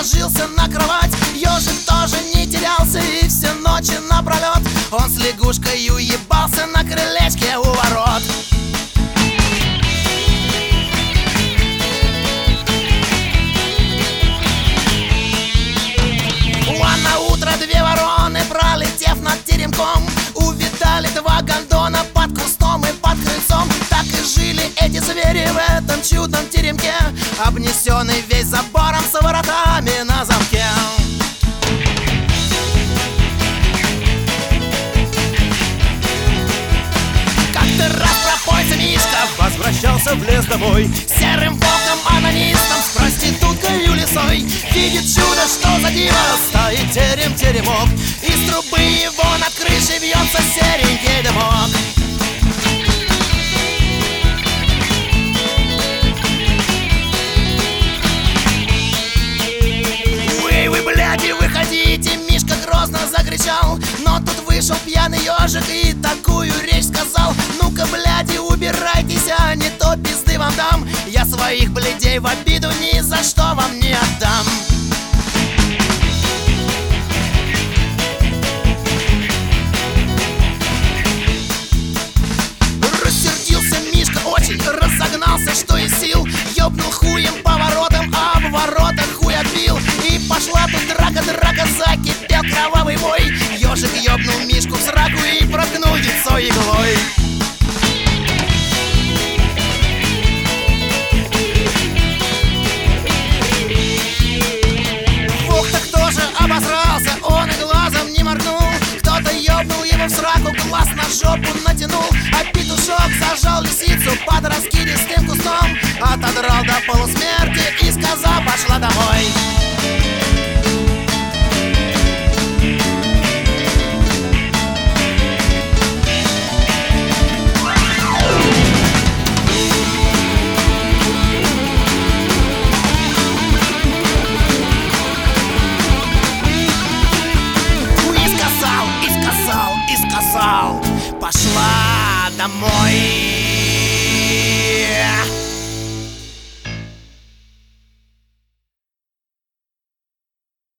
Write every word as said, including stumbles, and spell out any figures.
ложился на кровать. Ежик тоже не терялся и все ночи напролет он с лягушкой уебался на крылечке у ворот. А на утро две вороны, пролетев над теремком, увидали два гондона под кустом и под крыльцом. Так и жили эти звери в этом чудном теремке, обнесенный весь забором с воротами на замке. Как-то раз пропойца Мишка возвращался в лес домой, серым волком-анонистом с проституткой лисой. Видит чудо, что за диво стоит терем-теремок, из трубы его над крышей вьется серенький дымок. Вы, вы, бляди, выходите, Мишка грозно закричал. Но тут вышел пьяный ежик и такую речь сказал: ну-ка, бляди, убирайтесь, а не то пизды вам дам. Я своих блядей в обиду ни за что вам не отдам. Рассердился Мишка очень, разогнался что из сил, ёбнул хуем по воротам, а в воротах хуй отбил. И пошла тут драка, драка, закипел кровавый бой. Ежик ёбнул Мишку в сраку и проткнул яйцо иглой. Волк-то кто же обосрался, он и глазом не моргнул. Кто-то ёбнул его в сраку, глаз на жопу натянул. А петушок зажал лисицу под раскидистым кустом, отодрал до полусмерти и сказал: пошла домой.